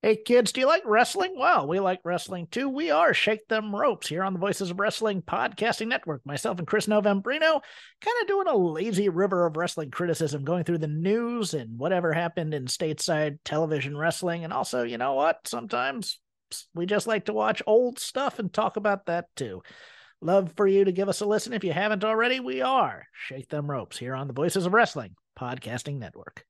Hey kids, do you like wrestling? Well, we like wrestling too. We are Shake Them Ropes here on the Voices of Wrestling Podcasting Network. Myself and Chris Novembrino kind of doing a lazy river of wrestling criticism, going through the news and whatever happened in stateside television wrestling. And also, you know what? Sometimes we just like to watch old stuff and talk about that too. Love for you to give us a listen. If you haven't already, we are Shake Them Ropes here on the Voices of Wrestling Podcasting Network.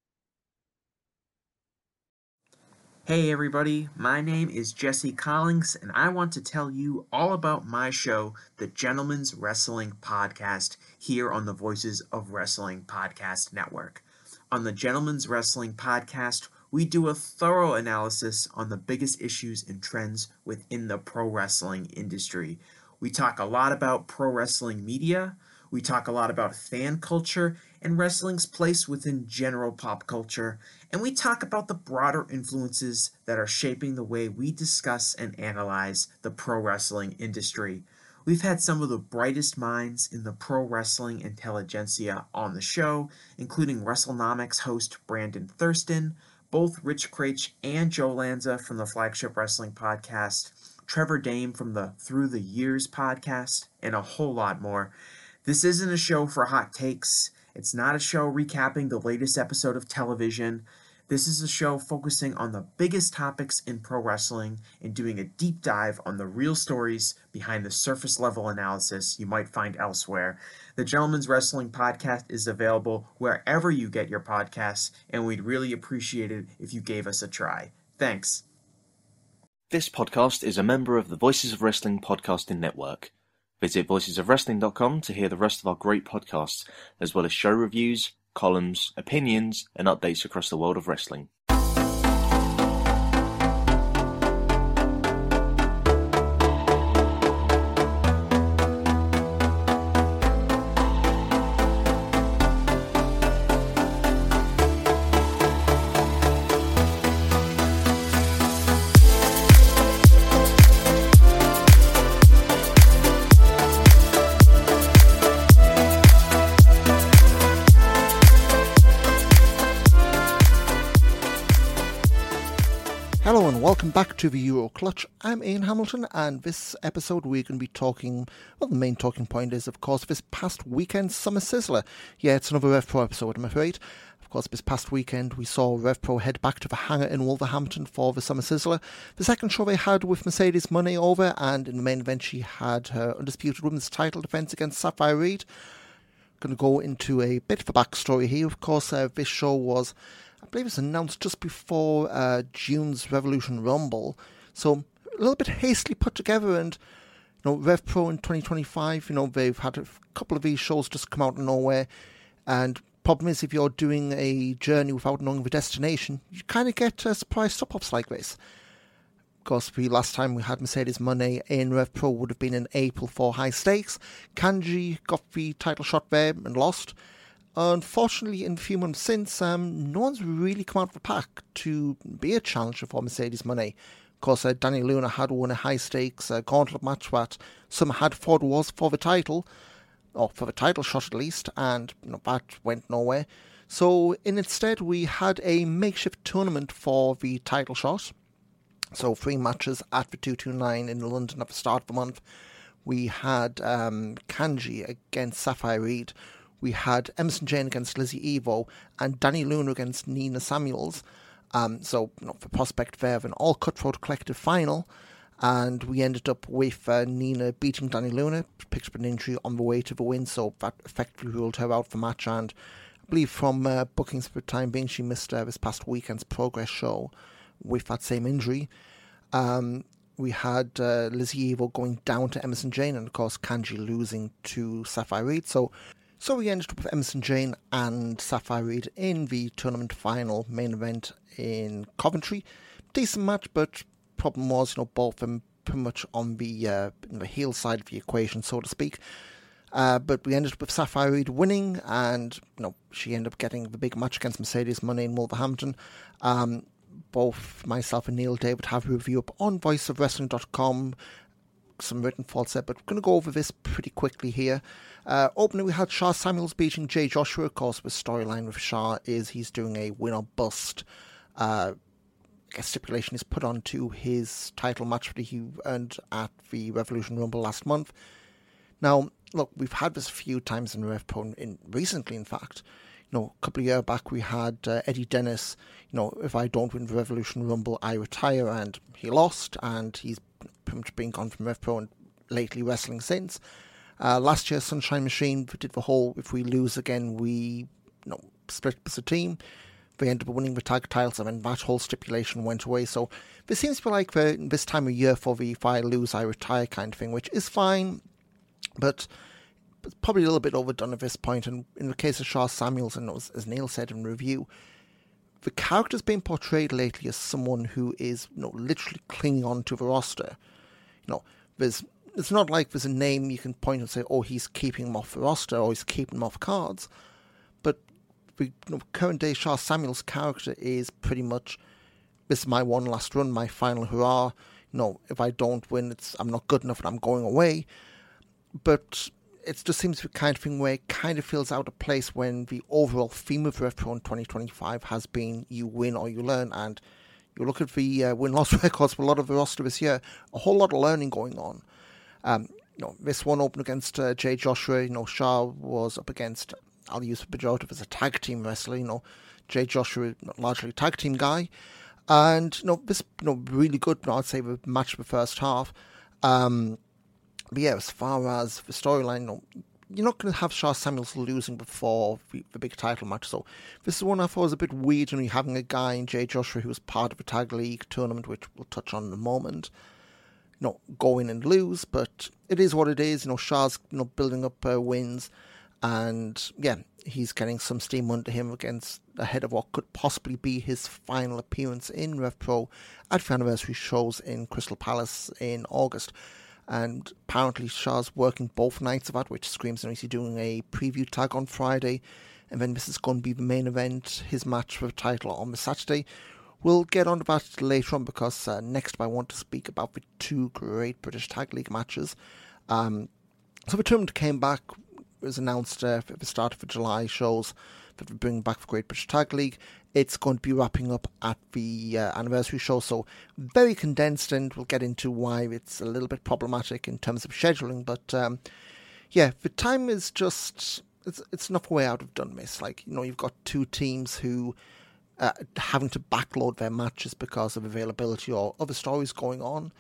Hey everybody, my name is Jesse Collins, and I want to tell you all about my show, the Gentleman's Wrestling Podcast, here on the Voices of Wrestling Podcast Network. On the Gentleman's Wrestling Podcast, we do a thorough analysis on the biggest issues and trends within the pro wrestling industry. We talk a lot about pro wrestling media, we talk a lot about fan culture and wrestling's place within general pop culture, and we talk about the broader influences that are shaping the way we discuss and analyze the pro wrestling industry. We've had some of the brightest minds in the pro wrestling intelligentsia on the show, including WrestleNomics host Brandon Thurston, both Rich Craich and Joe Lanza from the Flagship Wrestling Podcast, Trevor Dame from the Through the Years podcast, and a whole lot more. This isn't a show for hot takes. It's not a show recapping the latest episode of television. This is a show focusing on the biggest topics in pro wrestling and doing a deep dive on the real stories behind the surface level analysis you might find elsewhere. The Gentleman's Wrestling Podcast is available wherever you get your podcasts, and we'd really appreciate it if you gave us a try. Thanks. This podcast is a member of the Voices of Wrestling Podcasting Network. Visit voicesofwrestling.com to hear the rest of our great podcasts, as well as show reviews, columns, opinions, and updates across the world of wrestling. Hello and welcome back to the Euro Clutch. I'm Ian Hamilton, and this episode we're going to be talking, well, the main talking point is, of course, this past weekend's Summer Sizzler. Yeah, it's another RevPro episode, I'm afraid. Of course, this past weekend we saw RevPro head back to the hangar in Wolverhampton for the Summer Sizzler. The second show they had with Mercedes Moné over, and in the main event she had her Undisputed Women's title defence against Sapphire Reed. Going to go into a bit of a backstory here. Of course, this show was, I believe it's announced just before June's Revolution Rumble, so a little bit hastily put together. And RevPro in 2025, they've had a couple of these shows just come out of nowhere, and problem is, if you're doing a journey without knowing the destination, you kind of get surprise stop-offs like this. Of course, the last time we had Mercedes Moné in RevPro would have been in April for High Stakes. Kanji got the title shot there and lost. Unfortunately, in a few months since, no one's really come out of the pack to be a challenger for Mercedes Moné. Of course, Dani Luna had won a high-stakes gauntlet match that some had thought was for the title, or for the title shot at least, and that went nowhere. So instead, we had a makeshift tournament for the title shot. So 3 matches at the 229 in London at the start of the month. We had Kanji against Sapphire Reed. We had Emerson Jane against Lizzie Evo and Dani Luna against Nina Samuels. So the prospect there of an all cutthroat collective final. And we ended up with Nina beating Dani Luna, picked up an injury on the way to the win, so that effectively ruled her out for the match. And I believe from bookings for the time being, she missed this past weekend's Progress show with that same injury. We had Lizzie Evo going down to Emerson Jane, and of course Kanji losing to Sapphire Reed. So we ended up with Emerson Jane and Sapphire Reed in the tournament final main event in Coventry. Decent match, but problem was, both of them pretty much on the heel side of the equation, so to speak. But we ended up with Sapphire Reed winning, and she ended up getting the big match against Mercedes Moné in Wolverhampton. Both myself and Neil David have a review up on voiceofwrestling.com, some written thoughts there, but we're going to go over this pretty quickly here. Opening, we had Sha Samuels beating Jay Joshua. Of course, the storyline with Sha is he's doing a win or bust stipulation is put onto his title match that he earned at the Revolution Rumble last month. Now, look, we've had this a few times in Rev Pro, recently, in fact. A couple of years back we had Eddie Dennis, if I don't win the Revolution Rumble, I retire, and he lost, and he's pretty much been gone from Rev Pro and lately wrestling since. Last year, Sunshine Machine did the whole, if we lose again, we split as a team. They ended up winning the tag titles, and then that whole stipulation went away. So this seems to be like this time of year for the if I lose, I retire kind of thing, which is fine, but it's probably a little bit overdone at this point. And in the case of Sha Samuels, and as Neil said in review, the character's been portrayed lately as someone who is literally clinging on to the roster. It's not like there's a name you can point and say, oh, he's keeping him off the roster or he's keeping him off cards. But the current day Sha Samuels character is pretty much, this is my one last run, my final hurrah. If I don't win, I'm not good enough and I'm going away. But it just seems to be the kind of thing where it kind of feels out of place when the overall theme of Rev Pro in 2025 has been you win or you learn. And you look at the win-loss records for a lot of the roster this year, a whole lot of learning going on. This one opened against Jay Joshua. Sha was up against, I'll use the pejorative as a tag team wrestler. Jay Joshua, largely tag team guy. And, this, really good, I'd say, the match of the first half. But yeah, as far as the storyline, you're not going to have Sha Samuels losing before the big title match. So this is one I thought was a bit weird, having a guy in Jay Joshua who was part of a tag league tournament, which we'll touch on in a moment, go in and lose. But it is what it is. Sha's building up wins, and yeah, he's getting some steam under him ahead of what could possibly be his final appearance in Rev Pro at the anniversary shows in Crystal Palace in August. And apparently Sha's working both nights of that, which screams he's doing a preview tag on Friday, and then this is going to be the main event, his match for the title on the Saturday. We'll get on to that later on, because next I want to speak about the two great British Tag League matches. So the tournament came back, it was announced at the start of the July shows that we're bringing back the Great British Tag League. It's going to be wrapping up at the anniversary show, so very condensed, and we'll get into why it's a little bit problematic in terms of scheduling. But yeah, the time is just, it's enough way out of done miss. You've got two teams who having to backload their matches because of availability or other stories going on.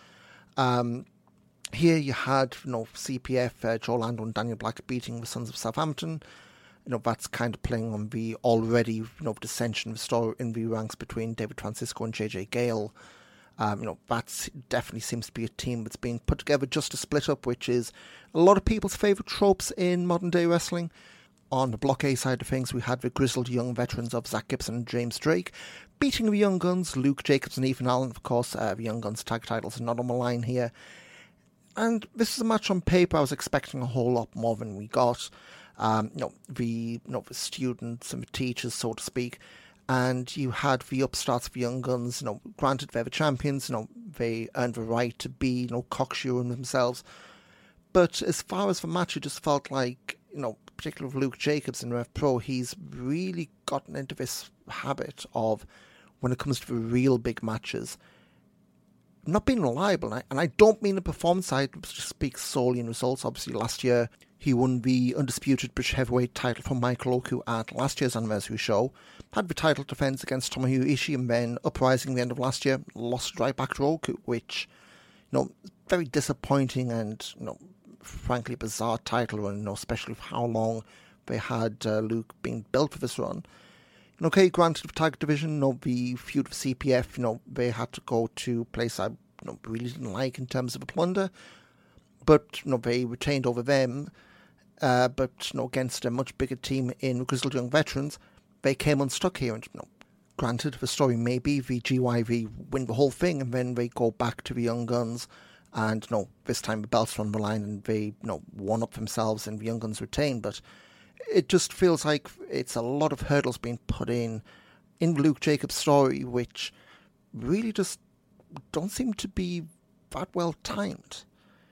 Here you had CPF, Joe Lando and Daniel Black beating the Sons of Southampton. That's kind of playing on the already dissension of story in the ranks between David Francisco and JJ Gale. That definitely seems to be a team that's been put together just to split up, which is a lot of people's favourite tropes in modern day wrestling. On the Block A side of things, we had the grizzled young veterans of Zach Gibson and James Drake beating the Young Guns, Luke Jacobs and Ethan Allen. Of course, the Young Guns tag titles are not on the line here. And this is a match on paper I was expecting a whole lot more than we got. The students and the teachers, so to speak, and you had the upstarts of the Young Guns. Granted, they're the champions. They earned the right to be cocksure themselves. But as far as the match, it just felt like particularly with Luke Jacobs in Rev Pro, he's really gotten into this habit of, when it comes to the real big matches, not being reliable. And I don't mean the performance side, which just speaks solely in results. Obviously, last year he won the undisputed British heavyweight title from Michael Oku at last year's anniversary show, had the title defence against Tomohiro Ishii, and then uprising at the end of last year, lost right back to Oku, which, very disappointing and, frankly, bizarre title run, especially for how long they had Luke being built for this run. Okay, granted, the tag division, the feud with CPF, they had to go to a place I really didn't like in terms of a plunder, but they retained over them. But against a much bigger team in Grizzled Young Veterans, they came unstuck here. And granted, the story may be the GYV win the whole thing, and then they go back to the Young Guns, and this time the belts are on the line, and they one up themselves, and the Young Guns retain. But it just feels like it's a lot of hurdles being put in Luke Jacobs' story, which really just don't seem to be that well timed.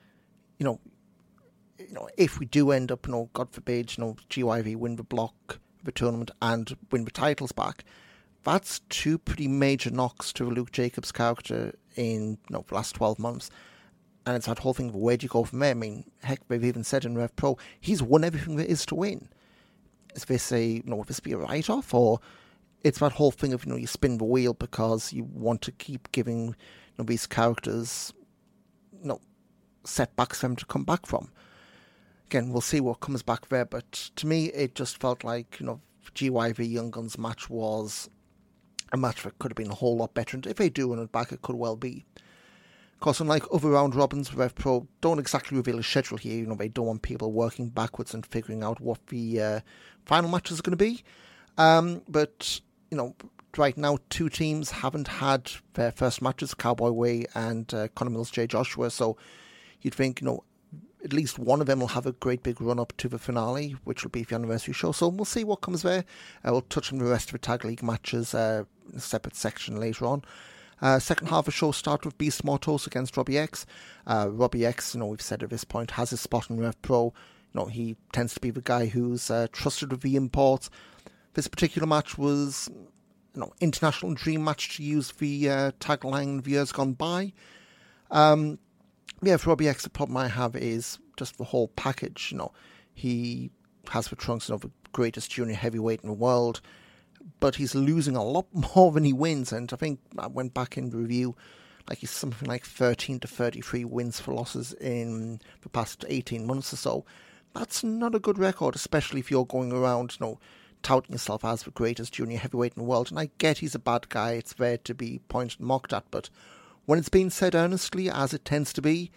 If we do end up, God forbid, GYV win the block, the tournament, and win the titles back, that's two pretty major knocks to Luke Jacobs' character in the last 12 months. And it's that whole thing of where do you go from there? I mean, heck, they've even said in Rev Pro, he's won everything there is to win. Is this would this be a write-off? Or it's that whole thing of, you spin the wheel because you want to keep giving these characters, setbacks for them to come back from. Again, we'll see what comes back there, but to me, it just felt like, GY v Young Guns match was a match that could have been a whole lot better, and if they do run it back, it could well be. Of course, unlike other round robins, Rev Pro don't exactly reveal a schedule here. They don't want people working backwards and figuring out what the final matches are going to be. But, right now, two teams haven't had their first matches, Cowboy Way and Conor Mills, J. Joshua, so you'd think, at least one of them will have a great big run-up to the finale, which will be the anniversary show. So we'll see what comes there. We'll touch on the rest of the Tag League matches in a separate section later on. Second half of the show started with Beast Mortos against Robbie X. Robbie X, we've said at this point, has his spot in Rev Pro. He tends to be the guy who's trusted with the imports. This particular match was, international dream match to use the tagline of years gone by. For Robbie X, the problem I have is just the whole package. He has the trunks the greatest junior heavyweight in the world, but he's losing a lot more than he wins. And I think I went back in the review, he's something like 13 to 33 wins for losses in the past 18 months or so. That's not a good record, especially if you're going around, touting yourself as the greatest junior heavyweight in the world. And I get he's a bad guy, it's there to be pointed and mocked at, but when it's being said earnestly, as it tends to be,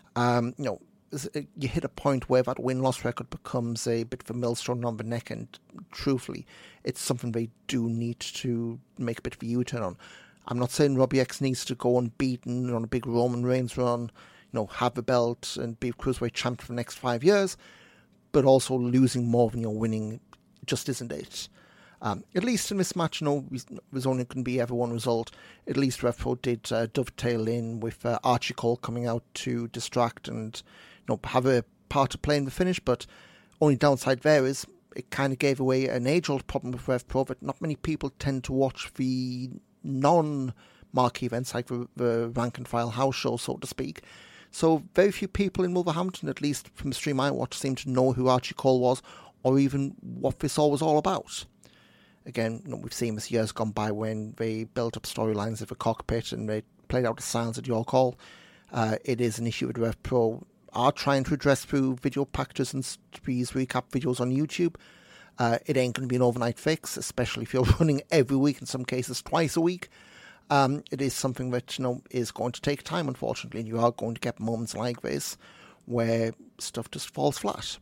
you hit a point where that win-loss record becomes a bit of a millstone on the neck, and truthfully, it's something they do need to make a bit of a U-turn on. I'm not saying Robbie X needs to go unbeaten on a big Roman Reigns run, have the belt and be Cruiserweight champ for the next 5 years, but also losing more than you're winning just isn't it. At least in this match, there's only going to be ever one result. At least Rev Pro did dovetail in with Archie Cole coming out to distract and have a part to play in the finish, but only downside there is it kind of gave away an age-old problem with Rev Pro that not many people tend to watch the non-marquee events like the rank-and-file house show, so to speak. So very few people in Wolverhampton, at least from the stream I watched, seem to know who Archie Cole was or even what this all was all about. Again, we've seen this years gone by when they built up storylines of a cockpit and they played out the sounds at your call. It is an issue that Rev Pro are trying to address through video packages and these recap videos on YouTube. It ain't going to be an overnight fix, especially if you're running every week, in some cases twice a week. It is something that, is going to take time, unfortunately, and you are going to get moments like this where stuff just falls flat.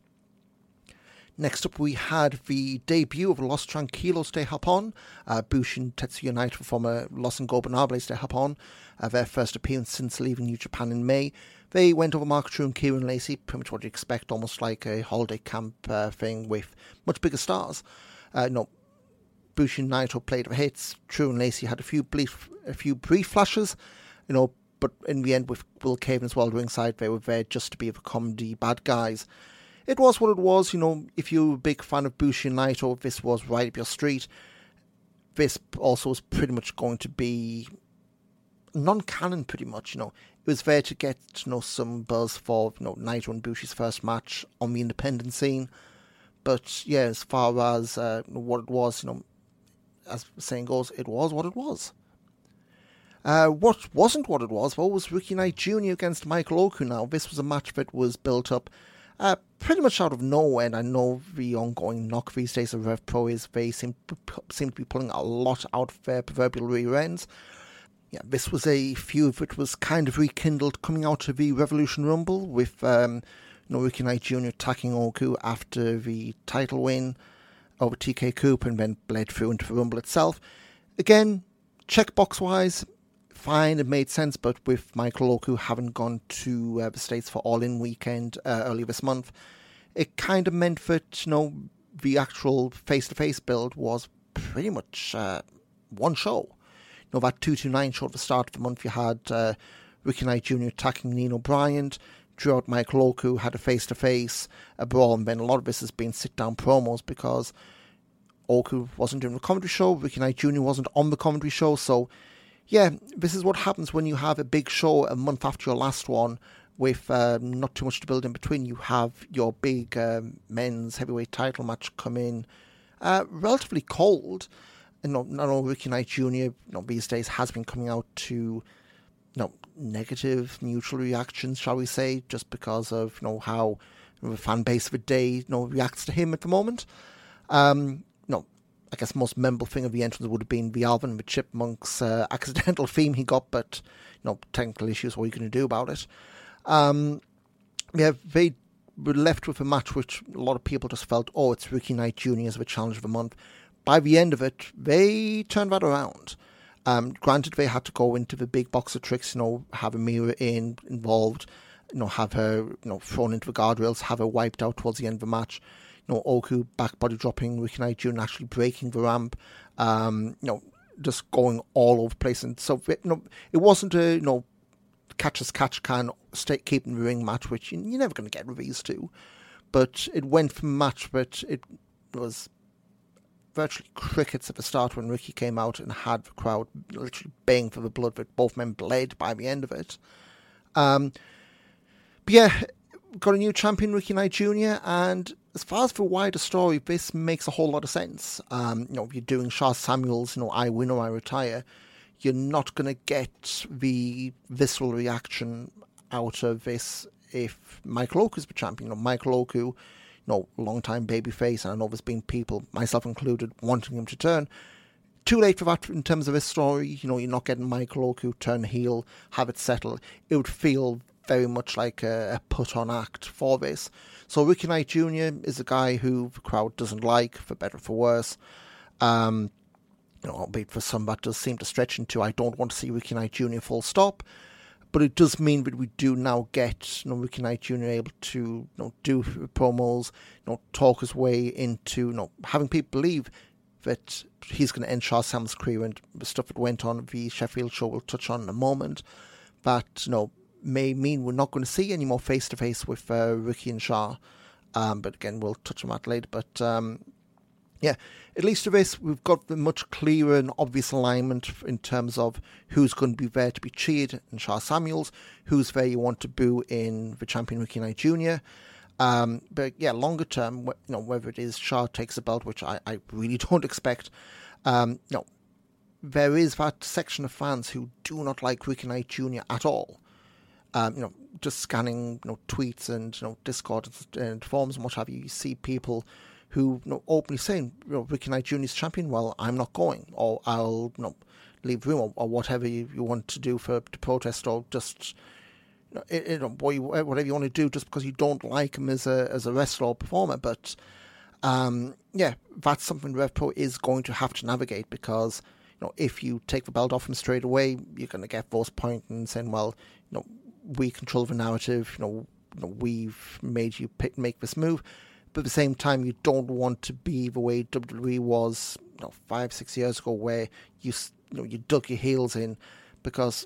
Next up, we had the debut of Los Tranquilos de Japón. Bushi and Tetsuya Naito from Los Ingobernables de Japón, their first appearance since leaving New Japan in May. They went over Mark True and Kieran Lacey, pretty much what you expect, almost like a holiday camp thing with much bigger stars. Bushi and Naito played the hits. True and Lacey had a few brief flashes, but in the end, with Will Caven as well ringside, they were there just to be the comedy bad guys. It was what it was, if you're a big fan of Bushi and Naito, this was right up your street. This also was pretty much going to be non-canon, pretty much, It was there to get, some buzz for, Naito and Bushi's first match on the independent scene. But, yeah, as far as what it was, as the saying goes, it was what it was. What wasn't what it was, though, was Ricky Knight Jr. against Michael Oku. Now, this was a match that was built up pretty much out of nowhere, and I know the ongoing knock these days of Rev Pro is they seem to be pulling a lot out of their proverbial rear ends. Yeah, this was a feud that was kind of rekindled coming out of the Revolution Rumble with Ricky Knight Jr. attacking Oku after the title win over TK Cooper and then bled through into the Rumble itself. Again, checkbox-wise, fine, it made sense, but with Michael Oku having gone to the States for All In weekend earlier this month, it kind of meant that, the actual face-to-face build was pretty much one show. That 229 show at the start of the month, you had Ricky Knight Jr. attacking Nino Bryant. Throughout, Michael Oku had a face-to-face, a brawl, and then a lot of this has been sit-down promos because Oku wasn't doing the commentary show. Ricky Knight Jr. wasn't on the commentary show. So, yeah, this is what happens when you have a big show a month after your last one with not too much to build in between. You have your big men's heavyweight title match come in relatively cold. And not only Ricky Knight Jr. These days has been coming out to negative, neutral reactions, shall we say, just because of how the fan base of the day reacts to him at the moment. I guess the most memorable thing of the entrance would have been the Alvin and the Chipmunks accidental theme he got, but technical issues, what are you going to do about it? They were left with a match which a lot of people just felt, it's Ricky Knight Jr. as the challenge of the month. By the end of it, they turned that around. Granted, they had to go into the big box of tricks, have Amira involved, have her thrown into the guardrails, have her wiped out towards the end of the match. Oku back body dropping Ricky Knight Jr. actually breaking the ramp, just going all over the place. And so it wasn't a catch as catch can keep in the ring match, which you're never going to get with these two. But it went from a match, but it was virtually crickets at the start when Ricky came out and had the crowd literally baying for the blood, but both men bled by the end of it. But yeah, got a new champion, Ricky Knight Jr., and as far as the wider story, this makes a whole lot of sense. You're doing Sha Samuels, I win or I retire. You're not going to get the visceral reaction out of this if Michael Oku's the champion. Michael Oku, long-time babyface, and I know there's been people, myself included, wanting him to turn. Too late for that in terms of his story. You're not getting Michael Oku turn heel, have it settled. It would feel very much like a put-on act for this. So Ricky Knight Jr. is a guy who the crowd doesn't like, for better or for worse. Albeit for some that does seem to stretch into, I don't want to see Ricky Knight Jr. full stop. But it does mean that we do now get Ricky Knight Jr. able to do promos, talk his way into having people believe that he's going to end Sha Samuels' career, and the stuff that went on at the Sheffield show we'll touch on in a moment. That may mean we're not going to see any more face-to-face with Ricky and Sha. But again, we'll touch on that later. But yeah, at least with this, we've got the much clearer and obvious alignment in terms of who's going to be there to be cheered in Sha Samuels, who's there you want to boo in the champion Ricky Knight Jr. But yeah, longer term, whether it is Sha takes the belt, which I really don't expect, there is that section of fans who do not like Ricky Knight Jr. at all. Just scanning tweets and Discord and forums and what have you see people who openly saying, Ricky Knight Jr. is champion, well, I'm not going, or I'll leave room, or whatever you want to do to protest, or just whatever you want to do, just because you don't like him as a wrestler or performer. But yeah, that's something RevPro is going to have to navigate, because if you take the belt off him straight away, you're going to get those pointing and saying, well, we control the narrative, we've made you make this move. But at the same time, you don't want to be the way WWE was 5-6 years ago, where you dug your heels in, because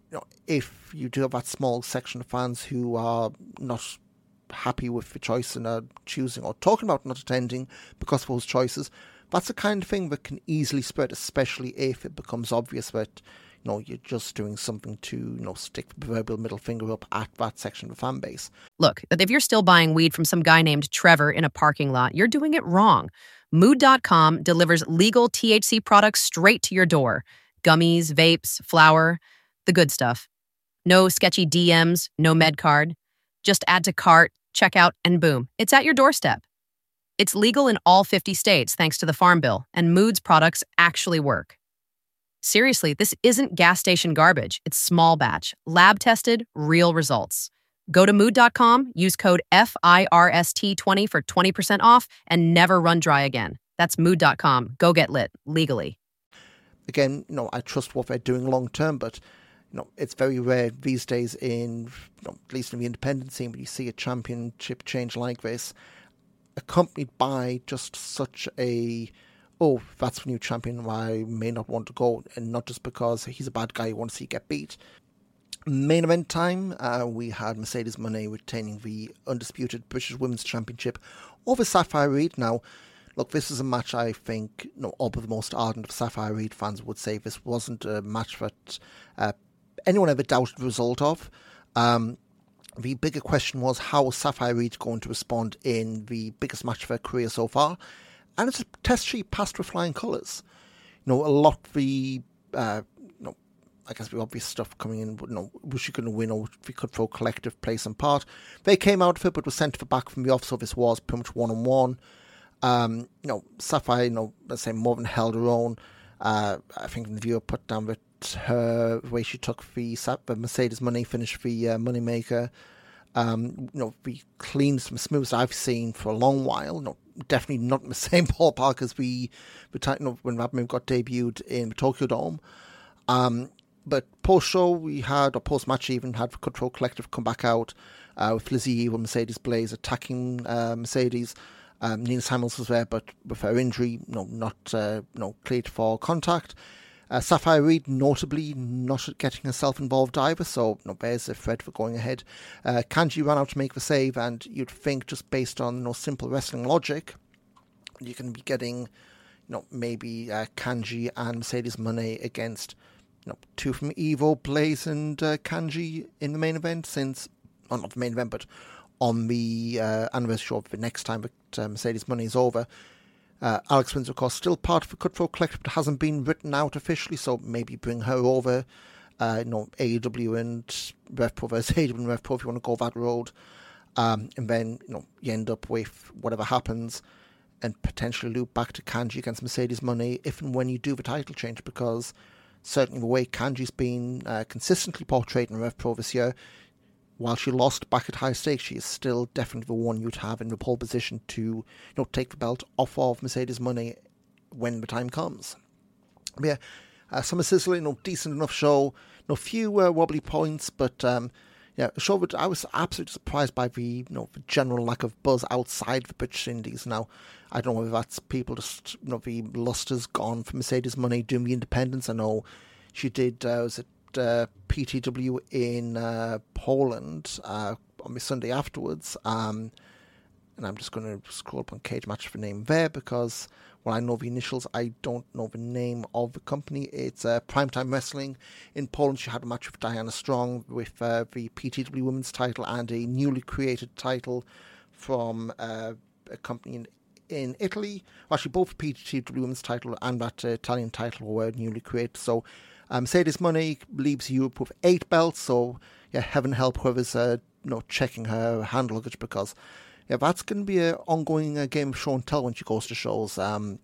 if you do have that small section of fans who are not happy with the choice and are choosing or talking about not attending because of those choices, that's the kind of thing that can easily spread, especially if it becomes obvious that you're just doing something to, stick the proverbial middle finger up at that section of the fan base. Look, if you're still buying weed from some guy named Trevor in a parking lot, you're doing it wrong. Mood.com delivers legal THC products straight to your door. Gummies, vapes, flour, the good stuff. No sketchy DMs, no med card. Just add to cart, checkout, and boom, it's at your doorstep. It's legal in all 50 states thanks to the Farm Bill, and Mood's products actually work. Seriously, this isn't gas station garbage. It's small batch, lab tested, real results. Go to mood.com, use code FIRST20 for 20% off, and never run dry again. That's mood.com. Go get lit, legally. Again, I trust what they're doing long term, but it's very rare these days in, at least in the independent scene, when you see a championship change like this, accompanied by just such a, that's the new champion, I may not want to go, and not just because he's a bad guy you want to see get beat. Main event time, we had Mercedes Moné retaining the undisputed British Women's Championship over Sapphire Reed. Now, look, this is a match I think, all but the most ardent of Sapphire Reed fans would say this wasn't a match that anyone ever doubted the result of. The bigger question was, how was Sapphire Reed going to respond in the biggest match of her career so far? And it's a test she passed with flying colours. A lot of the, I guess the obvious stuff coming in, but was she going to win, or if we could throw collective place and part? They came out of it, but was sent to the back from the off, so this was pretty much one-on-one. Sapphire, let's say, more than held her own. I think the viewer put down that her way she took the Mercedes money, finished the Moneymaker. The cleanest and smoothest I've seen for a long while. Definitely not in the same ballpark as when Radmove got debuted in the Tokyo Dome. But post-show or post-match even, had the Cutthroat Collective come back out with Lizzie Evil, Mercedes Blaze attacking Mercedes. Nina Samuels was there, but with her injury, not cleared for contact. Sapphire Reed notably not getting herself involved either, so there's a thread for going ahead. Kanji ran out to make the save, and you'd think, just based on simple wrestling logic, you can be getting maybe Kanji and Mercedes Moné against two from Evo, Blaze and Kanji in the main event, not the main event, but on the anniversary show of the next time that Mercedes Moné is over. Alex Windsor, of course, still part of the Cutthroat Collective, but hasn't been written out officially, so maybe bring her over. AEW and Rev Pro versus AEW and Rev Pro if you want to go that road. And then, you end up with whatever happens and potentially loop back to Kanji against Mercedes Moné if and when you do the title change, because certainly the way Kanji's been consistently portrayed in Rev Pro this year, while she lost back at high stakes, she is still definitely the one you'd have in the pole position to take the belt off of Mercedes Moné when the time comes. But yeah, Summer Sizzler, decent enough show. Few wobbly points, but a show that I was absolutely surprised by the the general lack of buzz outside the British Indies. Now, I don't know whether that's people just the luster's gone for Mercedes Moné doing the independents. I know she did PTW in Poland on the Sunday afterwards, and I'm just going to scroll up on Cage Match for name there, because while I know the initials, I don't know the name of the company. It's Primetime Wrestling. In Poland, she had a match with Diana Strong with the PTW Women's title and a newly created title from a company in Italy. Well, actually, both PTW Women's title and that Italian title were newly created, so Mercedes Moné leaves Europe with 8 belts, so heaven help whoever's checking her hand luggage, because that's going to be an ongoing game of show and tell when she goes to shows. The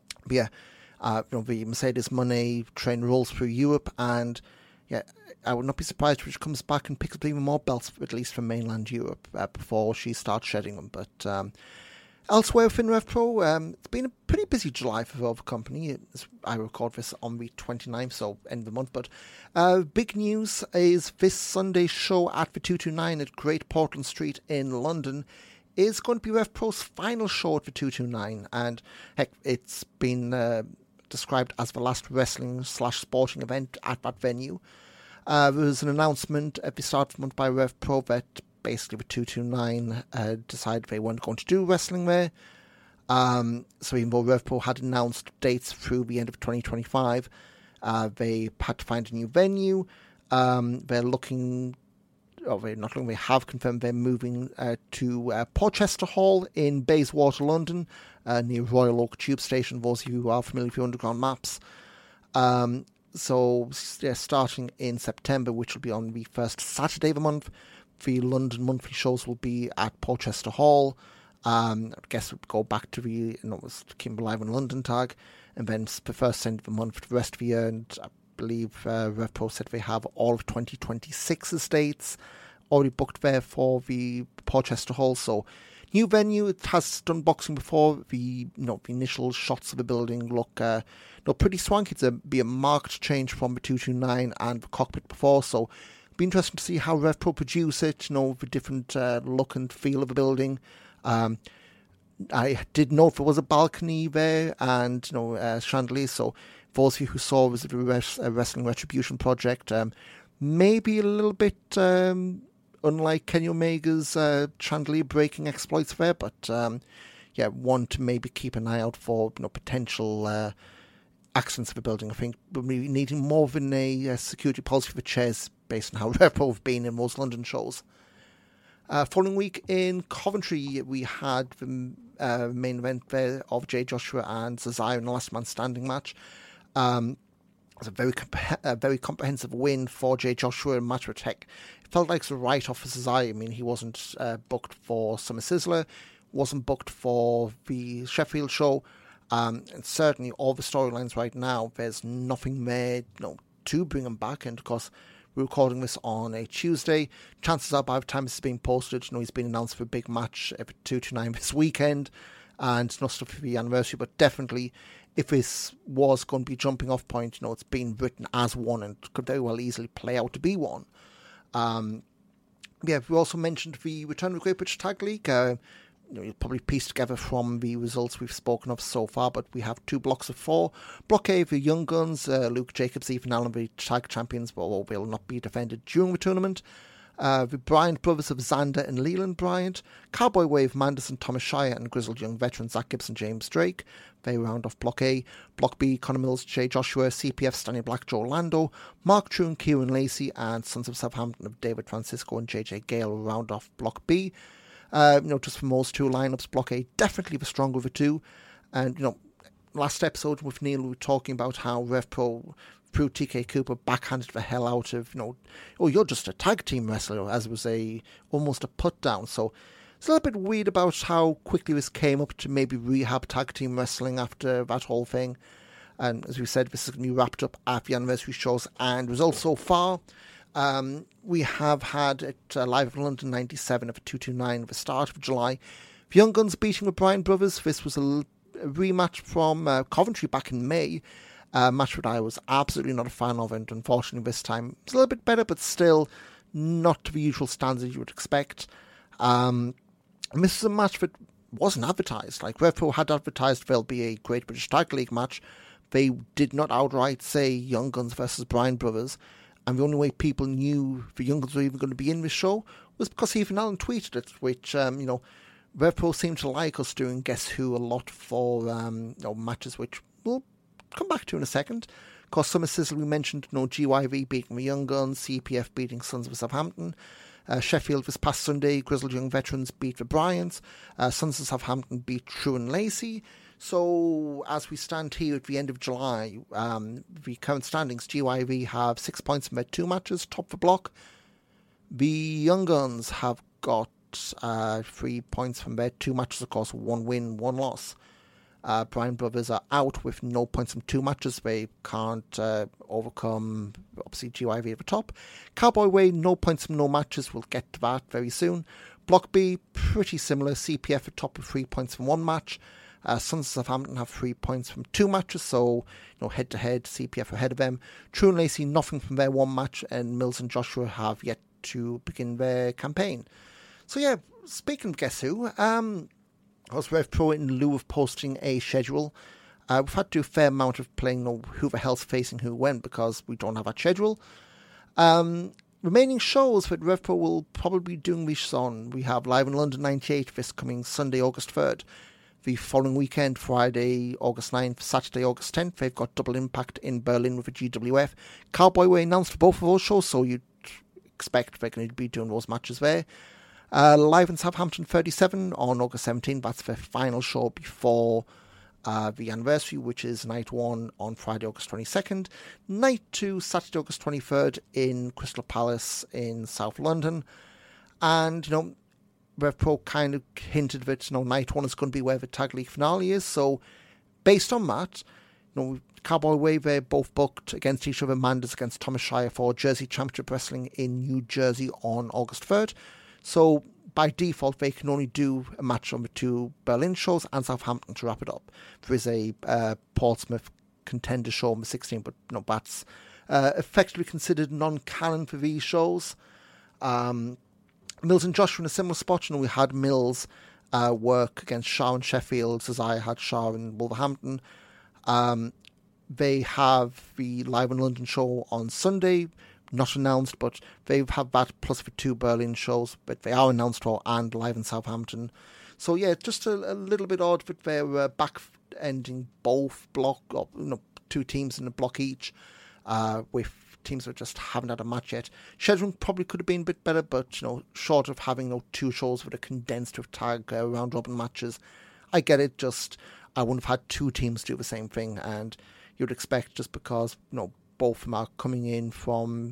Mercedes Moné train rolls through Europe, and I would not be surprised if she comes back and picks up even more belts, at least from mainland Europe, before she starts shedding them. But elsewhere within Rev Pro, it's been a pretty busy July for the company. I record this on the 29th, so end of the month. But big news is this Sunday's show at the 229 at Great Portland Street in London is going to be Rev Pro's final show at the 229. And heck, it's been described as the last wrestling/sporting event at that venue. There was an announcement at the start of the month by Rev Pro that basically the 229 decided they weren't going to do wrestling there. So even though Rev Pro had announced dates through the end of 2025, they had to find a new venue. They have confirmed they're moving to Porchester Hall in Bayswater, London, near Royal Oak Tube Station, those of you who are familiar with the underground maps. So starting in September, which will be on the first Saturday of the month, the London monthly shows will be at Porchester Hall. I guess we'll go back to the Kimber Live in London tag, and then the first end of the month for the rest of the year. And I believe Rev Pro said they have all of 2026's dates already booked there for the Porchester Hall. So new venue. It has done boxing before. The the initial shots of the building look pretty swanky. It'd be a marked change from the 229 and the cockpit before. So be interesting to see how Rev Pro produce it, the different look and feel of the building. I did note there was a balcony there and chandelier, so those of you who saw was the Wrestling Retribution project, maybe a little bit unlike Kenny Omega's chandelier breaking exploits there, but one to maybe keep an eye out for potential accidents of the building. I think we're needing more of a security policy for chairs based on how RevPro have been in most London shows. Following week in Coventry, we had the main event there of Jay Joshua and Cesaro in the last man standing match. It was a very comprehensive win for Jay Joshua in match with Tech. It felt like it's a write-off for Cesaro. I mean, he wasn't booked for Summer Sizzler, wasn't booked for the Sheffield show, and certainly all the storylines right now, there's nothing there to bring him back. And of course, we're recording this on a Tuesday. Chances are by the time this is being posted, he's been announced for a big match at 229 this weekend, and not stuff for the anniversary, but definitely if this was going to be a jumping off point, it's been written as one and could very well easily play out to be one. We also mentioned the return of the Great British Tag League. You'll probably piece together from the results we've spoken of so far, but we have 2 blocks of 4. Block A, the Young Guns, Luke Jacobs, Ethan Allen, the tag champions, will not be defended during the tournament. The Bryant brothers of Xander and Leland Bryant, Cowboy Wave, Manderson, Thomas Shire, and grizzled young veterans Zach Gibson, James Drake. They round off Block A. Block B, Connor Mills, Jay Joshua, CPF, Stanley Black, Joe Lando, Mark True and Kieran Lacey, and Sons of Southampton of David Francisco and JJ Gale round off Block B. Just from those 2 lineups, Block A definitely the stronger of the 2. And, last episode with Neil, we were talking about how RevPro, through TK Cooper, backhanded the hell out of, you're just a tag team wrestler, as it was almost a put down. So it's a little bit weird about how quickly this came up to maybe rehab tag team wrestling after that whole thing. And as we said, this is going to be wrapped up at the anniversary shows and results so far. We have had it live in London 97 of 229 at the start of July. The Young Guns beating the Bryan Brothers. This was a rematch from Coventry back in May. A match that I was absolutely not a fan of, and unfortunately this time it's a little bit better, but still not to the usual standards you would expect. And this is a match that wasn't advertised. Like, RevPro had advertised there'll be a Great British Tag League match. They did not outright say Young Guns versus Bryan Brothers. And the only way people knew the Young Guns were even going to be in this show was because Ethan Allen tweeted it, which, RevPro seemed to like us doing Guess Who a lot for matches, which we'll come back to in a second. Of course, Summer Sizzle, we mentioned, GYV beating the Young Guns, CPF beating Sons of Southampton. Sheffield this past Sunday, grizzled young veterans beat the Bryants. Sons of Southampton beat True and Lacey. So, as we stand here at the end of July, the current standings, GYV have 6 points from their 2 matches, top the block. The Young Guns have got 3 points from their 2 matches, of course, 1 win, 1 loss. Bryan Brothers are out with no points from 2 matches. They can't overcome, obviously, GYV at the top. Cowboy Way, no points from no matches. We'll get to that very soon. Block B, pretty similar. CPF at top with 3 points from 1 match. Sons of Southampton have 3 points from 2 matches, so head-to-head, CPF ahead of them. True and Lacey, nothing from their 1 match, and Mills and Joshua have yet to begin their campaign. So yeah, speaking of Guess Who, as RevPro, in lieu of posting a schedule, we've had to do a fair amount of playing who the hell's facing who when, because we don't have a schedule. Remaining shows that RevPro will probably be doing this on, we have Live in London 98 this coming Sunday, August 3rd. The following weekend, Friday, August 9th, Saturday, August 10th, they've got Double Impact in Berlin with the GWF. Cowboy Way announced for both of those shows, so you'd expect they're going to be doing those matches there. Live in Southampton 37 on August 17th, that's their final show before the anniversary, which is night 1 on Friday, August 22nd. Night 2, Saturday, August 23rd in Crystal Palace in South London. And, RevPro kind of hinted that night 1 is going to be where the Tag League finale is. So, based on that, Cowboy Way, they're both booked against each other. Manders against Thomas Shire for Jersey Championship Wrestling in New Jersey on August 3rd. So, by default, they can only do a match on the 2 Berlin shows and Southampton to wrap it up. There is a Portsmouth contender show on the 16th, but that's effectively considered non-canon for these shows. Mills and Joshua in a similar spot. We had Mills work against Shah and Sheffield, as I had Shah and Wolverhampton. They have the Live in London show on Sunday, not announced, but they have that plus the 2 Berlin shows, but they are announced for and Live in Southampton. So yeah, just a little bit odd that they're back-ending both two teams in a block each, with teams that just haven't had a match yet. Scheduling probably could have been a bit better, but short of having two shows that are condensed with tag round-robin matches, I get it. Just I wouldn't have had two teams do the same thing, and you'd expect just because both of them are coming in from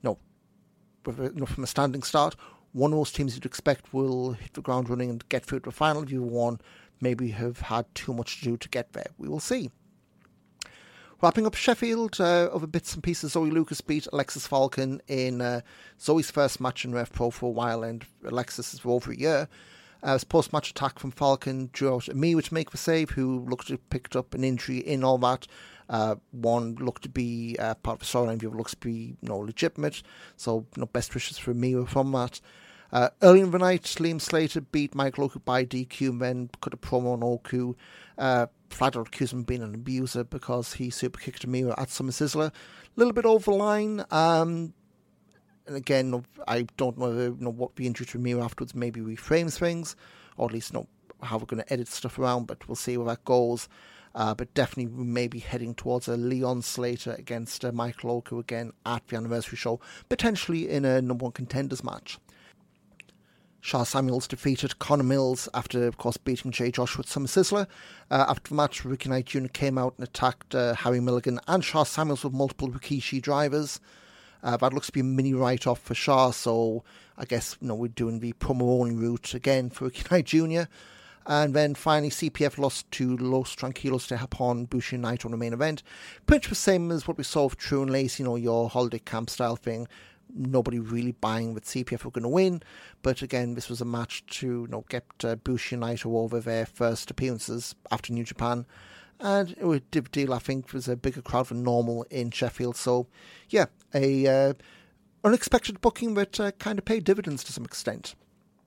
from a standing start. One of those teams you'd expect will hit the ground running and get through to the final. The other one maybe have had too much to do to get there. We will see. Wrapping up Sheffield, other bits and pieces, Zoe Lucas beat Alexis Falcon in Zoe's first match in Rev Pro for a while, and Alexis is for over a year. As post-match attack from Falcon drew out Amiwa to make the save, who looked to have picked up an injury in all that. One looked to be part of the storyline, the other looks to be legitimate. So best wishes for Amiwa from that. Early in the night, Liam Slater beat Michael Oku by DQ and then cut a promo on Oku. Flat out accused him of being an abuser because he super kicked Amiwa at Summer Sizzler. A little bit over the line. And again, I don't know what the injury to Amiwa afterwards maybe reframes things, or at least how we're going to edit stuff around, but we'll see where that goes. But definitely we may be heading towards a Leon Slater against Michael Oku again at the anniversary show, potentially in a number one contenders match. Shah Samuels defeated Connor Mills after, of course, beating Jay Joshua at Summer Sizzler. After the match, Ricky Knight Jr. came out and attacked Harry Milligan and Shah Samuels with multiple Rikishi drivers. That looks to be a mini write-off for Shah, so I guess we're doing the promo-only route again for Ricky Knight Jr. And then finally, CPF lost to Los Tranquilos to Japón, Bushi and Naito on the main event. Pretty much the same as what we saw with True and Lace, your holiday camp style thing. Nobody really buying that CPF were going to win. But again, this was a match to get Bushi and Naito over their first appearances after New Japan. And it was a deal, I think, was a bigger crowd than normal in Sheffield. So, yeah, a unexpected booking that kind of paid dividends to some extent.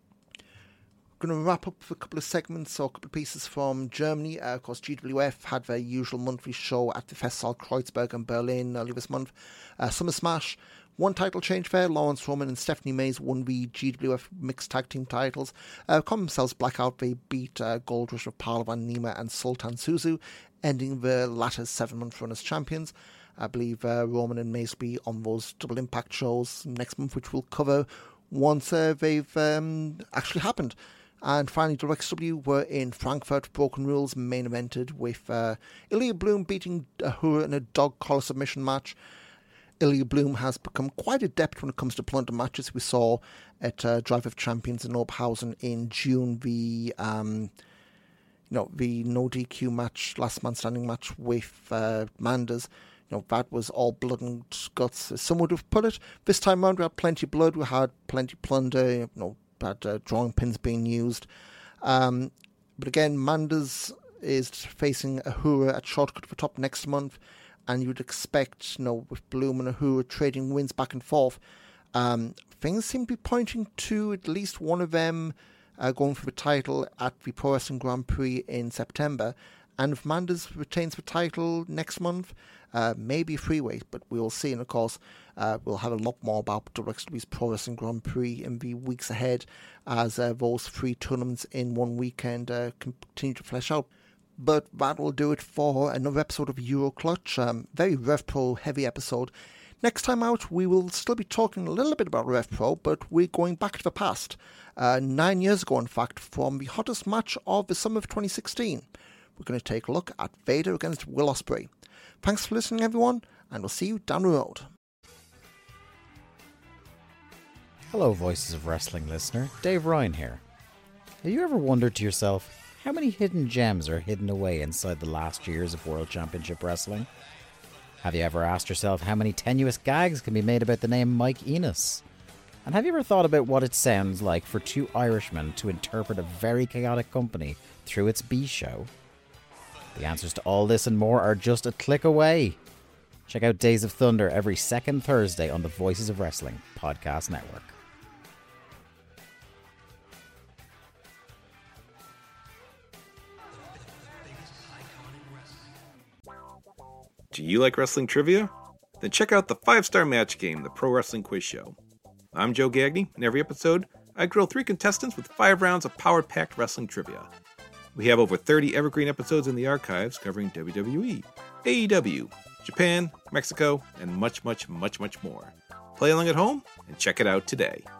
Going to wrap up with a couple of segments or a couple of pieces from Germany. Of course, GWF had their usual monthly show at the Festsaal Kreuzberg in Berlin earlier this month. Summer Smash, one title change there. Lawrence Roman and Stephanie Mays won the GWF mixed tag team titles. Calling themselves Blackout, they beat Gold Rush of Palawan Nima and Sultan Suzu, ending the latter's 7-month run as champions. I believe Roman and Mays will be on those Double Impact shows next month, which we'll cover once they've actually happened. And finally, WXW were in Frankfurt. Broken Rules main evented with Ilya Bloom beating Ahura in a dog collar submission match. Ilya Bloom has become quite adept when it comes to plunder matches. We saw at Drive of Champions in Oberhausen in June the no DQ match, last man standing match with Manders. That was all blood and guts, as some would have put it. This time around, we had plenty of blood, we had plenty of plunder, had drawing pins being used. But again, Manders is facing Ahura at Shortcut for top next month, and you'd expect, with Bloom and Ahura trading wins back and forth, things seem to be pointing to at least one of them going for the title at the Pro Wrestling Grand Prix in September. And if Manders retains the title next month, maybe a freeway, but we'll see. And of course, we'll have a lot more about WXW's Pro Wrestling Grand Prix in the weeks ahead as those 3 tournaments in one weekend continue to flesh out. But that will do it for another episode of Euroclutch. Very Rev Pro heavy episode. Next time out, we will still be talking a little bit about Rev Pro, but we're going back to the past. 9 years ago, in fact, from the hottest match of the summer of 2016. We're going to take a look at Vader against Will Ospreay. Thanks for listening, everyone, and we'll see you down the road. Hello, Voices of Wrestling listener. Dave Ryan here. Have you ever wondered to yourself how many hidden gems are hidden away inside the last years of World Championship Wrestling? Have you ever asked yourself how many tenuous gags can be made about the name Mike Enos? And have you ever thought about what it sounds like for 2 Irishmen to interpret a very chaotic company through its B-show? The answers to all this and more are just a click away. Check out Days of Thunder every second Thursday on the Voices of Wrestling podcast network. Do you like wrestling trivia? Then check out the 5-Star Match Game, the Pro Wrestling Quiz Show. I'm Joe Gagney, and every episode, I grill 3 contestants with 5 rounds of power-packed wrestling trivia. We have over 30 evergreen episodes in the archives covering WWE, AEW, Japan, Mexico, and much, much, much, much more. Play along at home and check it out today.